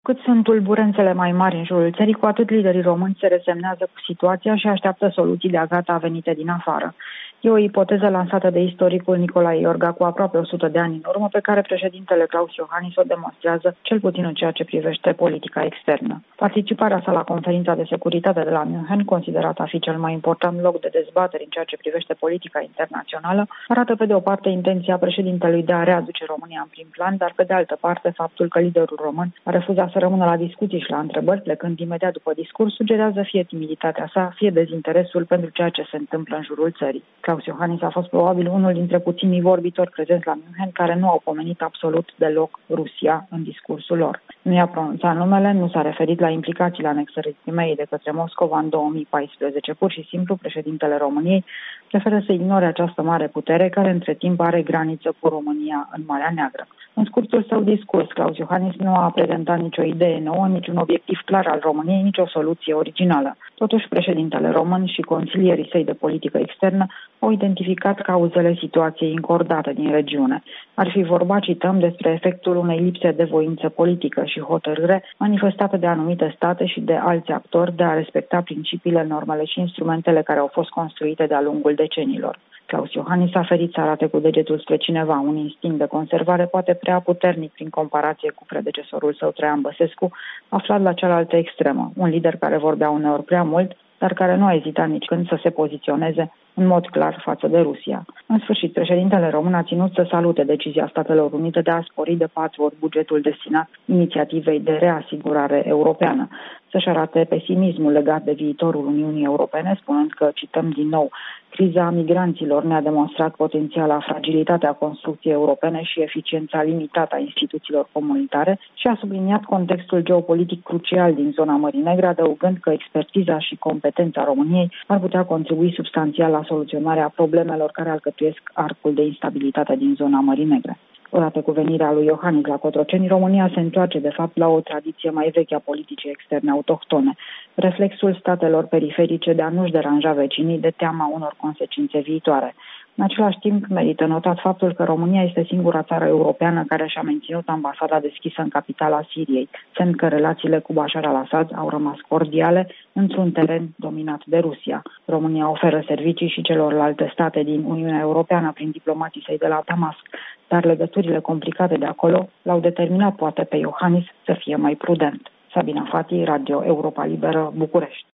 Cât sunt tulburențele mai mari în jurul țării, cu atât liderii români se resemnează cu situația și așteaptă soluții de-a gata venite din afară. E o ipoteză lansată de istoricul Nicolae Iorga cu aproape 100 de ani în urmă, pe care președintele Klaus Iohannis o demonstrează, cel puțin în ceea ce privește politica externă. Participarea sa la conferința de securitate de la München, considerată a fi cel mai important loc de dezbatere în ceea ce privește politica internațională, arată pe de o parte intenția președintelui de a readuce România în prim plan, dar pe de altă parte faptul că liderul român a refuzat să rămână la discuții și la întrebări, plecând imediat după discurs, sugerează fie timiditatea sa, fie dezinteresul pentru ceea ce se întâmplă în jurul țării. Klaus Iohannis a fost probabil unul dintre puținii vorbitori prezenți la München care nu au pomenit absolut deloc Rusia în discursul lor. Nu i-a pronunțat numele, nu s-a referit la implicațiile anexării Crimeei de către Moscova în 2014. Pur și simplu, președintele României preferă să ignore această mare putere care între timp are graniță cu România în Marea Neagră. În scurtul său discurs, Klaus Iohannis nu a prezentat nicio idee nouă, niciun obiectiv clar al României, nicio soluție originală. Totuși, președintele român și consilierii săi de politică externă au identificat cauzele situației încordate din regiune. Ar fi vorba, cităm, despre efectul unei lipse de voință politică și hotărâre manifestate de anumite state și de alți actori de a respecta principiile, normele și instrumentele care au fost construite de-a lungul decenilor. Klaus Iohannis a ferit să arate cu degetul spre cineva. Un instinct de conservare poate prea puternic prin comparație cu predecesorul său Traian Băsescu, aflat la cealaltă extremă. Un lider care vorbea uneori prea mult, dar care nu a ezitat nici când să se poziționeze în mod clar față de Rusia. În sfârșit, președintele român a ținut să salute decizia Statelor Unite de a spori de 4 ori bugetul destinat inițiativei de reasigurare europeană, să-și arate pesimismul legat de viitorul Uniunii Europene, spunând că, cităm din nou, criza migranților ne-a demonstrat potențiala fragilitatea construcției europene și eficiența limitată a instituțiilor comunitare și a subliniat contextul geopolitic crucial din zona Mării Negre, adăugând că expertiza și competența României ar putea contribui substanțial la soluționarea problemelor care alcătuiesc arcul de instabilitate din zona Mării Negre. Odată cu venirea lui Iohannis la Cotroceni, România se întoarce, de fapt, la o tradiție mai veche a politicii externe autohtone, reflexul statelor periferice de a nu-și deranja vecinii de teama unor consecințe viitoare. În același timp, merită notat faptul că România este singura țară europeană care și-a menținut ambasada deschisă în capitala Siriei, semn că relațiile cu Bashar al-Assad au rămas cordiale într-un teren dominat de Rusia. România oferă servicii și celorlalte state din Uniunea Europeană prin diplomații săi de la Damasc, dar legăturile complicate de acolo l-au determinat poate pe Iohannis să fie mai prudent. Sabina Fati, Radio Europa Liberă, București.